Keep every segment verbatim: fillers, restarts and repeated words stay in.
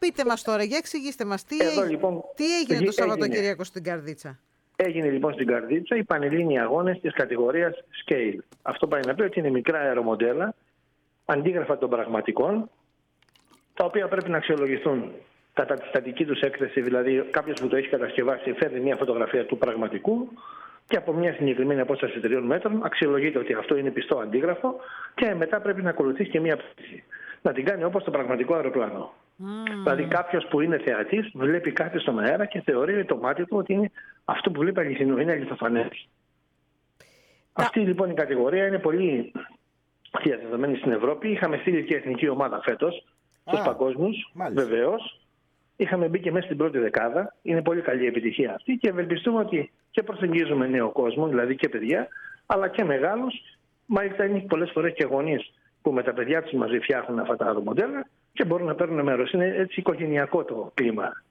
πείτε μας τώρα, για εξηγήστε μας, τι, Εδώ, έγινε, λοιπόν, τι έγινε το Σαββατοκύριακο έγινε. στην Καρδίτσα. Έγινε λοιπόν στην Καρδίτσα οι πανελλήνιοι αγώνες της κατηγορίας Scale. Αυτό πάει να πει ότι είναι μικρά αερομοντέλα, αντίγραφα των πραγματικών, τα οποία πρέπει να αξιολογηθούν κατά τη στατική τους έκθεση, δηλαδή κάποιος που το έχει κατασκευάσει φέρνει μια φωτογραφία του πραγματικού και από μια συγκεκριμένη απόσταση τριών μέτρων αξιολογείται ότι αυτό είναι πιστό αντίγραφο και μετά πρέπει να ακολουθήσει και μια πτήση. Να την κάνει όπως το πραγματικό αεροπλάνο. Mm. Δηλαδή κάποιος που είναι θεατής βλέπει κάτι στον αέρα και θεωρεί το μάτι του ότι είναι αυτό που βλέπει αληθινό, είναι αληθοφανές. Αυτή λοιπόν η κατηγορία είναι πολύ διαδεδομένη στην Ευρώπη. Είχαμε στείλει και εθνική ομάδα φέτος στους παγκόσμιους, βεβαίως. Είχαμε μπει και μέσα στην πρώτη δεκάδα. Είναι πολύ καλή επιτυχία αυτή και ευελπιστούμε ότι και προσεγγίζουμε νέο κόσμο, δηλαδή και παιδιά, αλλά και μεγάλους. Μάλιστα είναι πολλές φορές και γονείς που με τα παιδιά τους μαζί φτιάχνουν αυτά τα μοντέλα και μπορούν να παίρνουν μέρος. Είναι έτσι οικογενειακό το κλίμα.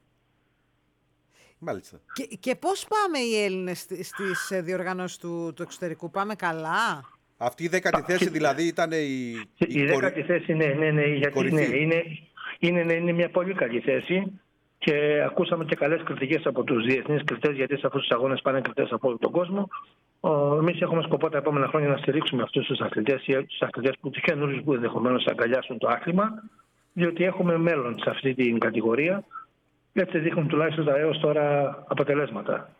Μάλιστα. Και, και πώς πάμε οι Έλληνες στις διοργανώσεις του, του εξωτερικού, πάμε καλά? Αυτή η δέκατη θέση δηλαδή ήταν η... Η, η δέκατη κορυ... θέση, ναι, ναι, ναι, γιατί ναι, είναι, είναι, ναι, είναι μια πολύ καλή θέση και ακούσαμε και καλές κριτικές από τους διεθνείς κριτές, γιατί σε αυτούς τους αγώνες πάνε κριτές από όλο τον κόσμο. Εμείς έχουμε σκοπό τα επόμενα χρόνια να στηρίξουμε αυτούς τους αθλητές ή τους αθλητές που τους καινούριους που ενδεχομένως αγκαλιάσουν το άθλημα, διότι έχουμε μέλλον σε αυτή την κατηγορία. Έτσι δείχνουν τουλάχιστον τα έως τώρα αποτελέσματα.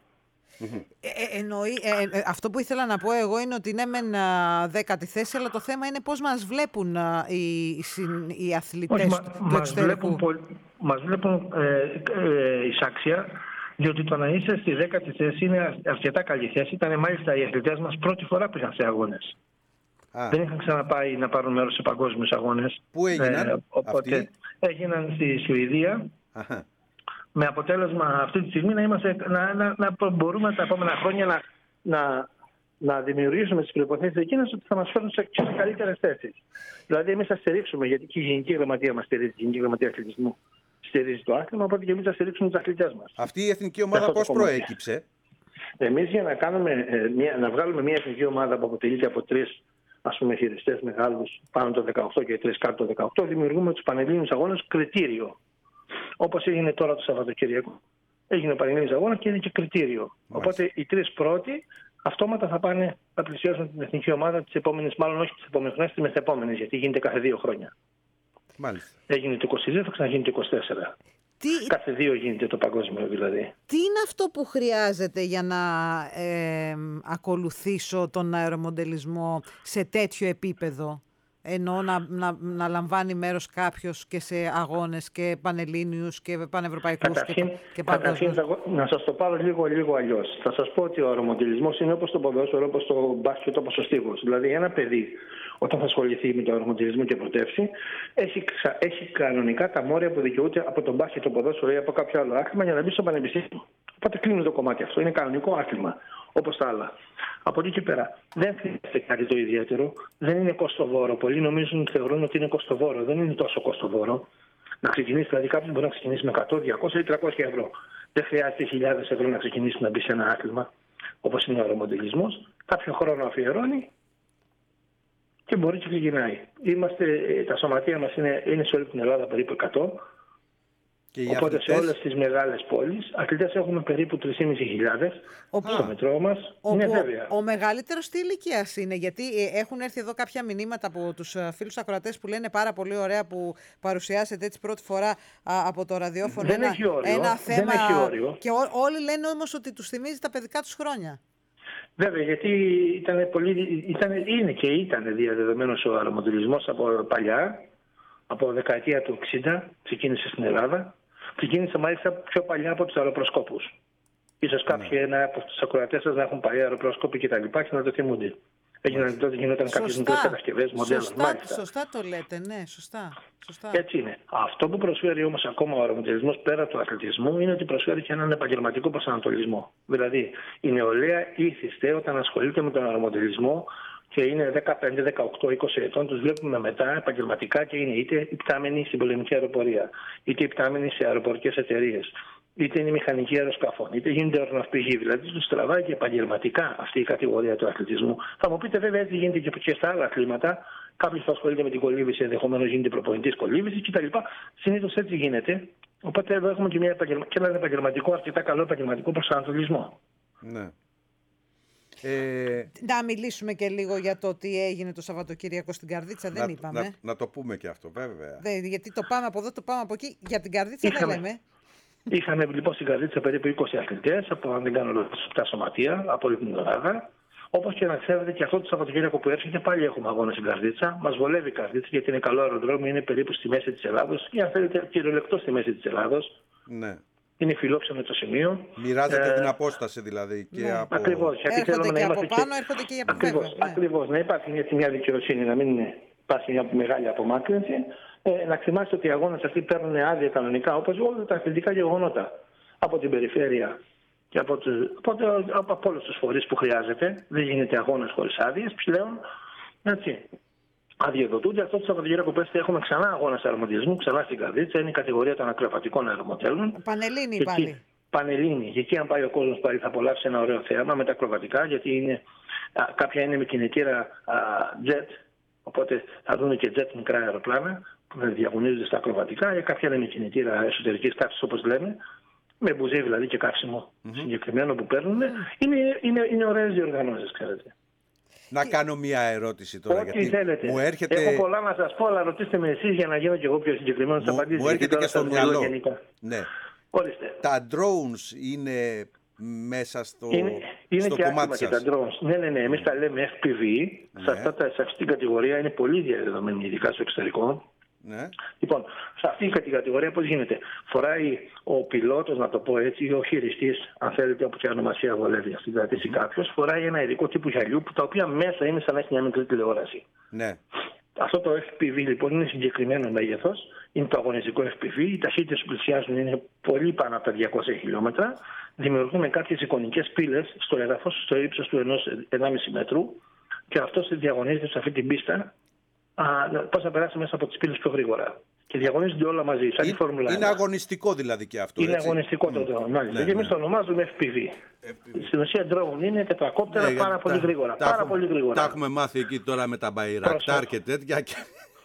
Ε, ε, εννοεί, ε, ε, αυτό που ήθελα να πω εγώ είναι ότι είναι μεν δέκατη θέση, αλλά το θέμα είναι πώς μας βλέπουν α, οι, οι, οι αθλητές. Όχι, του μας εξωτερικού. Βλέπουν, μας βλέπουν ε, ε, εισάξια, διότι το να είσαι στη δέκατη θέση είναι αρκετά καλή θέση. Ήταν μάλιστα οι αθλητές μας πρώτη φορά που είχαν σε αγώνες. Α. Δεν είχαν ξαναπάει να πάρουν μέρος σε παγκόσμιους αγώνες. Πού έγιναν ε, οπότε αυτοί? Έγιναν στη Σουηδία. Αχα. Με αποτέλεσμα αυτή τη στιγμή να, είμαστε, να, να, να μπορούμε τα επόμενα χρόνια να, να, να δημιουργήσουμε τις προϋποθέσεις εκείνες ότι θα μας φέρουν σε, σε καλύτερες θέσεις. Δηλαδή εμείς θα στηρίξουμε, γιατί και η Γενική Γραμματεία μας στηρίζει, η Γενική Γραμματεία Αθλητισμού στηρίζει το άθλημα, οπότε και εμείς θα στηρίξουμε τους αθλητές μας. Αυτή η εθνική ομάδα πώς προέκυψε? Εμείς για να, κάνουμε, μια, να βγάλουμε μια εθνική ομάδα που αποτελείται από τρεις ας πούμε χειριστές μεγάλους πάνω το δεκαοκτώ και τρεις κάτω το δεκαοκτώ, δημιουργούμε τους πανελλήνιους αγώνες κριτήριο. Όπως έγινε τώρα το Σαββατοκύριακο. Έγινε ο πανελλήνιος αγώνας και είναι και κριτήριο. Μάλιστα. Οπότε οι τρεις πρώτοι αυτόματα θα πάνε να πλησιάσουν την εθνική ομάδα της επόμενης, μάλλον όχι τις επόμενες χρονιές, τις μεθεπόμενες, γιατί γίνεται κάθε δύο χρόνια. Μάλιστα. Έγινε το είκοσι δύο, θα ξαναγίνει το είκοσι τέσσερα. Τι... Κάθε δύο γίνεται το παγκόσμιο δηλαδή. Τι είναι αυτό που χρειάζεται για να ε, ακολουθήσω τον αερομοντελισμό σε τέτοιο επίπεδο? Ενώ να, να, να λαμβάνει μέρος κάποιος και σε αγώνες και πανελλήνιους και πανευρωπαϊκούς καταρχήν, και, και παγκόσμιους. Να σας το πάρω λίγο, λίγο αλλιώς. Θα σας πω ότι ο αερομοντελισμός είναι όπως το ποδόσφαιρο, όπως το μπάσκετ, όπως ο στίβος. Δηλαδή ένα παιδί όταν θα ασχοληθεί με το αερομοντελισμό και πρωτεύσει έχει, έχει κανονικά τα μόρια που δικαιούται από τον μπάσκετ, το ποδόσφαιρο ή από κάποιο άλλο άθλημα για να μπει στο πανεπιστήμιο. Οπότε κλείνει το κομμάτι αυτό. Είναι κανονικό άθλημα όπως τα άλλα. Από εκεί και πέρα δεν χρειάζεται κάτι το ιδιαίτερο, δεν είναι κοστοβόρο. Πολλοί νομίζουν, θεωρούν ότι είναι κοστοβόρο. Δεν είναι τόσο κοστοβόρο. Να ξεκινήσει, δηλαδή κάποιος μπορεί να ξεκινήσει με εκατό, διακόσια ή τριακόσια ευρώ. Δεν χρειάζεται χιλιάδες ευρώ να ξεκινήσει να μπει σε ένα άθλημα όπως είναι ο αερομοντελισμός. Κάποιο χρόνο αφιερώνει και μπορεί και ξεκινάει. Είμαστε, τα σωματεία μας είναι, είναι σε όλη την Ελλάδα περίπου εκατό. Και οπότε αθλητές... σε όλες τις μεγάλες πόλεις αθλητές έχουμε περίπου τρεις χιλιάδες πεντακόσιες στο μετρό μας. Ο, είναι ο, βέβαια. Ο μεγαλύτερος τι ηλικίας είναι? Γιατί έχουν έρθει εδώ κάποια μηνύματα από τους φίλους ακροατές που λένε πάρα πολύ ωραία που παρουσιάσετε έτσι πρώτη φορά α, από το ραδιόφωνο δεν ένα, έχει όριο, ένα θέμα. Δεν έχει όριο. Και ό, όλοι λένε όμως ότι τους θυμίζει τα παιδικά τους χρόνια. Βέβαια, γιατί ήταν πολύ, ήταν, είναι και ήταν διαδεδομένος ο αερομοντελισμός από παλιά, από δεκαετία του εξήντα, ξεκίνησε στην Ελλάδα. Ξεκίνησε μάλιστα πιο παλιά από τους αεροπροσκόπους. Ίσως κάποιοι mm. ένα από τους ακροατές σας να έχουν παλιά αεροπροσκόποι και τα λοιπά και να το θυμούνται. Έγιναν τότε, γινόταν κάποιες μικρές κατασκευές, μοντέλα. Σωστά, σωστά το λέτε, ναι, σωστά, σωστά. Έτσι είναι. Αυτό που προσφέρει όμως ακόμα ο αερομοντελισμός πέρα του αθλητισμού είναι ότι προσφέρει και έναν επαγγελματικό προσανατολισμό. Δηλαδή η νεολαία ήθιστε όταν ασχολείται με τον αερομοντελισμό και είναι δεκαπέντε, δεκαοκτώ, είκοσι ετών, τους βλέπουμε μετά επαγγελματικά και είναι είτε υπτάμενοι στην πολεμική αεροπορία, είτε υπτάμενοι σε αεροπορικές εταιρείες, είτε είναι μηχανικοί αεροσκαφών, είτε γίνεται ορναυπηγοί. Δηλαδή τους τραβάει και επαγγελματικά αυτή η κατηγορία του αθλητισμού. Θα μου πείτε βέβαια έτσι γίνεται και στα άλλα αθλήματα Κάποιος που ασχολείται με την κολύμβηση ενδεχομένως γίνεται προπονητής κολύμβησης κτλ. Συνήθως έτσι γίνεται. Οπότε εδώ έχουμε και, μια επαγγελμα... και έναν επαγγελματικό, αρκετά καλό επαγγελματικό προσανατολισμό. Ναι. Ε... Να μιλήσουμε και λίγο για το τι έγινε το Σαββατοκύριακο στην Καρδίτσα, να, δεν είπαμε. Να, να το πούμε και αυτό, βέβαια. Δε, γιατί το πάμε από εδώ, το πάμε από εκεί. Για την Καρδίτσα είχαμε, δεν λέμε. Είχαμε λοιπόν στην Καρδίτσα περίπου είκοσι αθλητές, από αν δεν κάνω λάθος, επτά σωματεία από όλη την Ελλάδα. Όπως και να ξέρετε, και αυτό το Σαββατοκύριακο που έρχεται πάλι έχουμε αγώνα στην Καρδίτσα. Μας βολεύει η Καρδίτσα γιατί είναι καλό αεροδρόμιο, είναι περίπου στη μέση της Ελλάδος ή αν θέλετε κυριολεκτό στη μέση της Ελλάδος. Ναι. Είναι φιλόξενο το σημείο. Μοιράζεται ε, την απόσταση δηλαδή. Και ναι. από... Ακριβώς. Έρχονται και από πάνω, και... έρχονται και από ακριβώς, βέβαια. Ναι. Ακριβώς. Να υπάρχει έτσι μια δικαιοσύνη, να μην υπάρχει μια μεγάλη απομάκρυνση. Ε, να θυμάστε ότι οι αγώνες αυτοί παίρνουν άδεια κανονικά όπως όλα τα αθλητικά γεγονότα από την περιφέρεια και από, τους, από, από, από όλους τους φορείς που χρειάζεται. Δεν γίνεται αγώνας χωρίς άδειες πλέον. Έτσι. Αδειοδοτούνται. Αυτό το Σαββατοκύριακο που έχουμε ξανά αγώνα αερομοντελισμού, ξανά στην Καρδίτσα. Είναι η κατηγορία των ακροατικών αερομοντέλων. Πανελλήνιοι και πάλι. Εκεί, Πανελλήνιοι. Και εκεί, αν πάει ο κόσμος πάλι, θα απολαύσει ένα ωραίο θέαμα με τα ακροβατικά, γιατί είναι, α, κάποια είναι με κινητήρα α, jet. Οπότε θα δουν και jet μικρά αεροπλάνα που διαγωνίζονται στα ακροβατικά, ή κάποια είναι με κινητήρα εσωτερικής τάξης, όπως λέμε. Με μπουζί δηλαδή και καύσιμο mm-hmm. συγκεκριμένο που παίρνουν. Mm-hmm. Είναι, είναι, είναι ωραίες διοργανώσεις, ξέρετε. Να κάνω μια ερώτηση τώρα. Ό,τι γιατί θέλετε. Μου έρχεται... Έχω πολλά να σας πω, αλλά ρωτήστε με εσείς για να γίνω και εγώ πιο συγκεκριμένος. Μου, μου έρχεται και στο μυαλό. Ναι. Ορίστε. Τα drones είναι μέσα στο, είναι, είναι στο και κομμάτι σας. Και τα drones. Ναι, ναι, ναι. Εμείς mm. τα λέμε εφ πι βι. Ναι. Σε, αυτά τα, σε αυτή την κατηγορία είναι πολύ διαδεδομένη, ειδικά στο εξωτερικό. Ναι. Λοιπόν, σε αυτή την κατηγορία πώς γίνεται. Φοράει ο πιλότος, να το πω έτσι, ή ο χειριστής, αν θέλετε, από ποια ονομασία βολεύει αυτή, δηλαδή mm-hmm. κάποιος, φοράει ένα ειδικό τύπου γυαλιού, που τα οποία μέσα είναι σαν να έχει μια μικρή τηλεόραση. Ναι. Αυτό το εφ πι βι λοιπόν είναι συγκεκριμένο μέγεθος, είναι το αγωνιστικό εφ πι βι, οι ταχύτητες που πλησιάζουν είναι πολύ πάνω από τα διακόσια χιλιόμετρα, δημιουργούν κάποιες εικονικές πύλες στο έδαφος, στο ύψος του ενάμιση μέτρου, και αυτό διαγωνίζεται σε αυτή την πίστα. Πώς να περάσει μέσα από τις πύλες πιο γρήγορα. Και διαγωνίζονται όλα μαζί, σαν τη Φόρμουλα ένα. Είναι αγωνιστικό δηλαδή και αυτό. Είναι έτσι? αγωνιστικό mm. το drone, μάλιστα. Ναι, και εμείς ναι. το ονομάζουμε εφ πι βι. εφ πι βι. Στην ουσία drone είναι τετρακόπτερα ναι, πάρα, πολύ, τα, γρήγορα, τα, πάρα τα, πολύ γρήγορα. Τα έχουμε μάθει εκεί τώρα με τα Μπαϊρακτάρ και τέτοια. Και...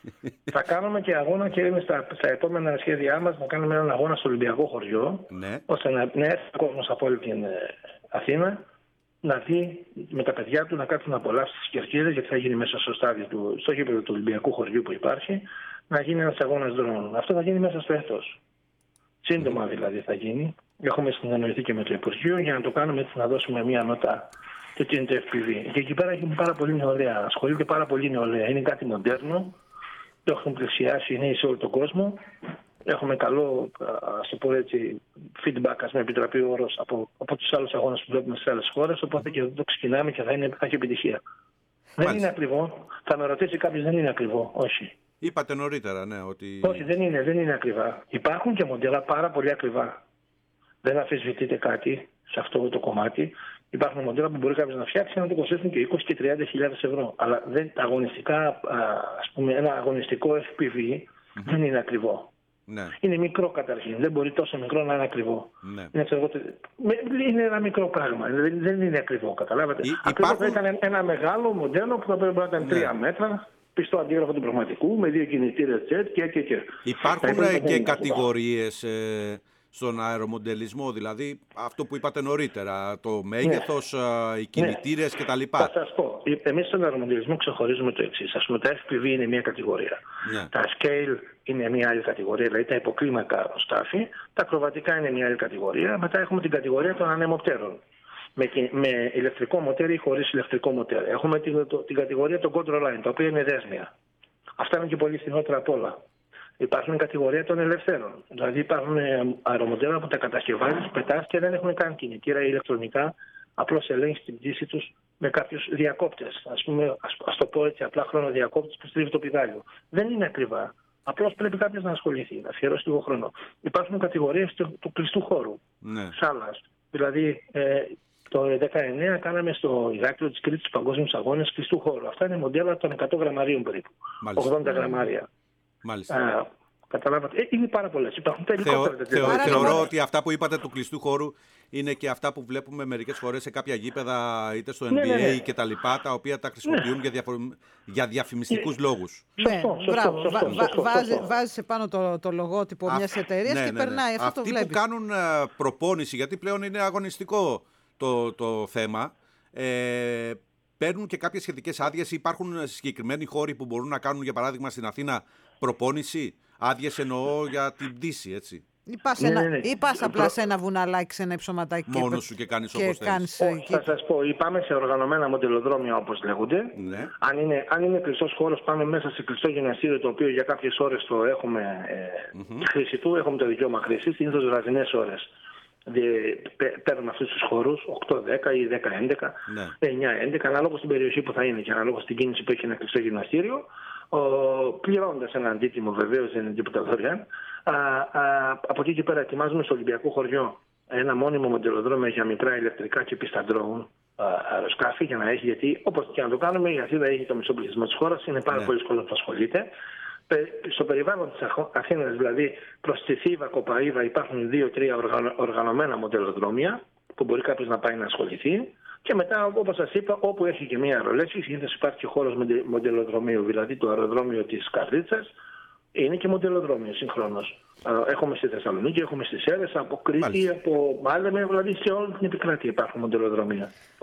Θα κάνουμε και αγώνα και είναι στα, στα επόμενα σχέδιά μας να κάνουμε έναν αγώνα στο Ολυμπιακό χωριό, ναι. ώστε να, να έρθει ο κόσμος από όλη την Αθήνα να δει με τα παιδιά του να κάτσουν να απολαύσει τις κερκίδες, γιατί θα γίνει μέσα στο στάδιο του, στο γήπεδο του Ολυμπιακού χωριού που υπάρχει, να γίνει ένας αγώνας δρόμων. Αυτό θα γίνει μέσα στο έτος. Σύντομα mm. δηλαδή θα γίνει. Έχουμε συνεννοηθεί και με το Υπουργείο για να το κάνουμε έτσι, να δώσουμε μια νότα το τι είναι το εφ πι βι. Και εκεί πέρα έχει πάρα πολύ νεολαία. Ασχολείται πάρα πολύ νεολαία. Είναι κάτι μοντέρνο. Το έχουν πλησιάσει οι νέοι σε όλο τον κόσμο. Έχουμε καλό, ας το πω έτσι, feedback, ας με επιτραπεί ο όρος, από, από τους άλλους αγώνες που βλέπουμε στις άλλες χώρες, οπότε και εδώ το ξεκινάμε και θα, είναι, θα έχει επιτυχία. Μάλιστα. Δεν είναι ακριβό. Θα με ρωτήσει κάποιος, δεν είναι ακριβό. Όχι. Είπατε νωρίτερα, ναι, ότι... Όχι, δεν είναι, δεν είναι ακριβά. Υπάρχουν και μοντέλα πάρα πολύ ακριβά. Δεν αμφισβητείτε κάτι σε αυτό το κομμάτι. Υπάρχουν μοντέλα που μπορεί κάποιος να φτιάξει να το κοστίσουν και είκοσι και τριάντα χιλιάδες ευρώ. Αλλά δεν, αγωνιστικά, ας πούμε, ένα αγωνιστικό εφ πι βι mm-hmm. δεν είναι ακριβό. Ναι. Είναι μικρό καταρχήν. Δεν μπορεί τόσο μικρό να είναι ακριβό. Ναι. Είναι, ξέρω, είναι ένα μικρό πράγμα. Δεν, δεν είναι ακριβό. Καταλάβατε. Ή, ακριβό υπάρχουν... θα ήταν ένα μεγάλο μοντέλο που θα πρέπει να ήταν ναι. τρία μέτρα, πιστό αντίγραφο του πραγματικού, με δύο κινητήρες jet και, και, και. Υπάρχουν και, και κατηγορίες ε, στον αερομοντελισμό, δηλαδή αυτό που είπατε νωρίτερα, το μέγεθος, ναι. οι κινητήρες ναι. κτλ. Θα σας πω. Εμείς στον αερομοντελισμό ξεχωρίζουμε το εξής. Ας πούμε, τα εφ πι βι είναι μια κατηγορία. Ναι. Τα scale είναι μια άλλη κατηγορία, δηλαδή τα υποκλίμακα αεροστάφη. Τα ακροβατικά είναι μια άλλη κατηγορία. Μετά έχουμε την κατηγορία των ανεμοπτέρων. Με, με ηλεκτρικό μοτέρ ή χωρίς ηλεκτρικό μοτέρ. Έχουμε την, το, την κατηγορία των control line, τα οποία είναι δέσμια. Αυτά είναι και πολύ φθηνότερα απ' όλα. Υπάρχουν η κατηγορία των ελευθέρων. Δηλαδή υπάρχουν αερομοντέλα που τα κατασκευάζεις, πετάς και δεν έχουν καν κινητήρα ή ηλεκτρονικά. Απλώς ελέγχεις την πτήση τους με κάποιους διακόπτες. Ας πούμε, ας, ας το πω έτσι απλά, χρονοδιακόπτες που στρίβει το πηδάλιο. Δεν είναι ακριβά. Απλώς πρέπει κάποιος να ασχοληθεί, να αφιερώσει λίγο χρόνο. Υπάρχουν κατηγορίες του, του κλειστού χώρου. Ναι. Σάλας. Δηλαδή, ε, το δεκαεννιά κάναμε στο Ηράκλειο της Κρήτης παγκόσμιους αγώνες κλειστού χώρου. Αυτά είναι μοντέλα των εκατό γραμμαρίων περίπου. Μάλιστα. ογδόντα γραμμάρια. Μάλιστα. Α, Καταλάβατε. Ε, είναι πάρα πολλές. Υπάρχουν τα ελικόπτερα. Θεω, θεω, θεωρώ ότι αυτά που είπατε του κλειστού χώρου είναι και αυτά που βλέπουμε μερικές φορές σε κάποια γήπεδα, είτε στο N B A ναι, ναι, ναι. και τα λοιπά, τα οποία τα χρησιμοποιούν ναι. για, διαφο... για διαφημιστικούς ναι. λόγους. Ναι, μπράβο. Βάζεις επάνω το, το λογότυπο μιας εταιρείας ναι, και ναι, ναι. περνάει. Αυτό Αυτοί το βλέπεις. που κάνουν προπόνηση, γιατί πλέον είναι αγωνιστικό το, το θέμα, ε, παίρνουν και κάποιες σχετικές άδειες. Υπάρχουν συγκεκριμένοι χώροι που μπορούν να κάνουν, για παράδειγμα, στην Αθήνα προπόνηση. Άδειες εννοώ για την πτήση, έτσι. Ή πας, ναι, ναι, ναι. ή πας απλά σε ένα βουναλάκι, σε ένα υψωματάκι. Μόνος σου και κάνεις και όπως κάνεις, θέλεις. Θα σας πω, ή πάμε σε οργανωμένα μοντελοδρόμια όπως λέγονται. Ναι. Αν είναι, αν είναι κλειστός χώρος, πάμε μέσα σε κλειστό γυμναστήριο, το οποίο για κάποιες ώρες το έχουμε ε, mm-hmm. χρήση του, έχουμε το δικαίωμα χρήσης, συνήθως βραδινές ώρες. Παίρνουμε αυτούς τους χώρους, οκτώ δέκα ή δέκα έντεκα, ναι. εννιά έντεκα, ανάλογα στην περιοχή που θα είναι και ανάλογα στην κίνηση που έχει ένα κλειστό γυμναστήριο, πληρώνοντας ένα αντίτιμο, βεβαίως δεν είναι τίποτα δωρεάν. Α, α, από εκεί και πέρα ετοιμάζουμε στο Ολυμπιακό χωριό ένα μόνιμο μοντελοδρόμιο για μικρά ηλεκτρικά και πίστα drone αεροσκάφη για να έχει, γιατί όπως και να το κάνουμε η Αθήνα έχει το μισό πληθυσμό της χώρας, είναι πάρα ναι. πολύ κόσμο που ασχολείται. Στο περιβάλλον της Αθήνας, δηλαδή προς τη Θήβα, Κοπαΐβα, υπάρχουν δύο-τρία οργανωμένα μοντελοδρόμια που μπορεί κάποιος να πάει να ασχοληθεί. Και μετά, όπως σας είπα, όπου έχει και μία αερολέσχη, συνήθως υπάρχει και χώρος μοντελοδρομίου, δηλαδή το αεροδρόμιο της Καρδίτσας είναι και μοντελοδρόμιο συγχρόνως. Έχουμε στη Θεσσαλονίκη, έχουμε στις Σέρρες, από Κρήτη, από Μάλεμε, δηλαδή σε όλη την επικράτεια υπάρχουν μοντελοδρομία.